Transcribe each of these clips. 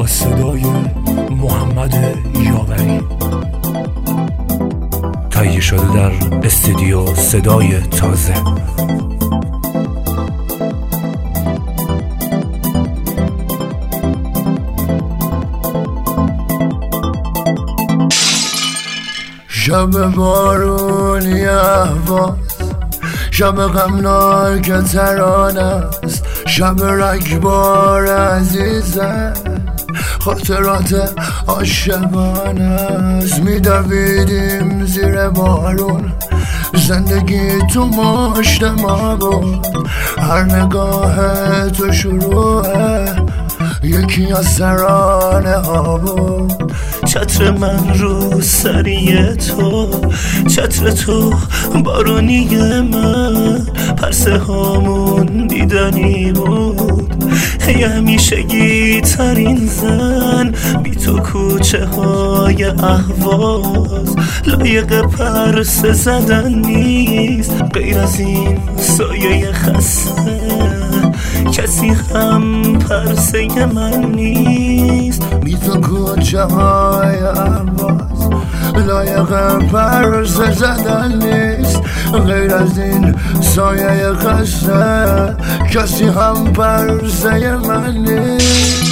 با صدای محمد یاوری تهیه شده در استودیو صدای تازه. شب بارونی اهواز، شب غمناک ترانه است، شب رگبار عزیزه، خاطرات عاشقانه است. میدویدیم زیر بارون، زندگی تو مشت ما بود، هر نگاه تو شروعه یکی از ترانه ها بود. چتر من رو سری تو، چتر تو بارونی من، پرسه هامون دیدنی بود، همیشگی ترین زن. بی تو کوچه های اهواز لایق پرسه زدن نیست، غیر از این سایه خسته کسی هم پرسه من نیست. بی تو کوچه های اهواز لایق پرسه زدن نیست، غیر از این سایه خسته کسی هم پرسه من نیست.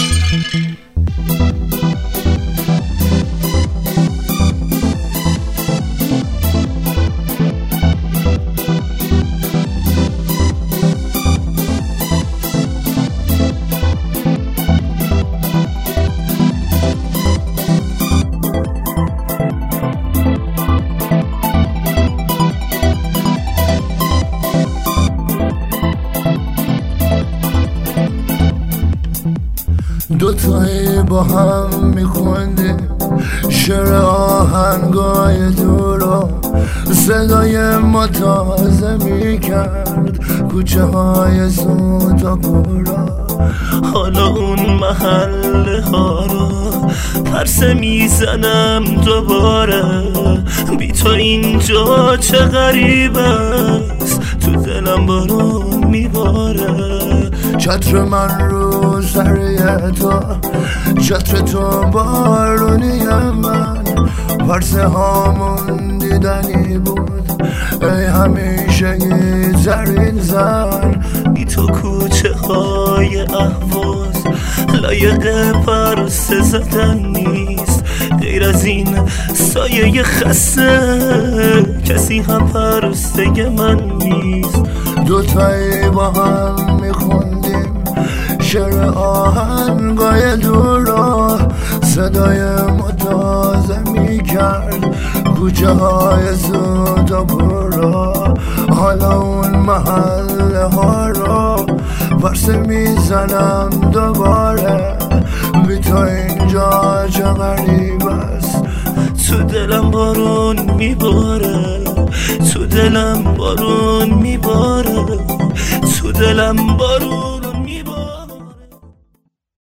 دوتایی با هم میخوندیم شعر آهنگای دورو، صدای ما تازه میکرد کوچه های زود و برا. حالا اون محله ها رو پرسه میزنم دوباره، بی تو اینجا چه غریب است، تو دلم بارون میباره. چتر من رو سری تو، چتر تو بارونی من، پرسه هامون دیدنی بود، ای همیشه ترین زن. بی تو کوچه های اهواز لایق پرسه زدن نیست، غیر از این سایه خسته کسی هم پرسه من نیست. دوتایی با هم میخوندیم شعر آهنگای دورا، صدای ما تازه میکرد کوچه های زود و برا. حالا اون محله ها رو پرسه میزنم دوباره، بی تو اینجا چه غریب است، تو دلم بارون میباره، تو دلم بارون میباره، تو دلم بارون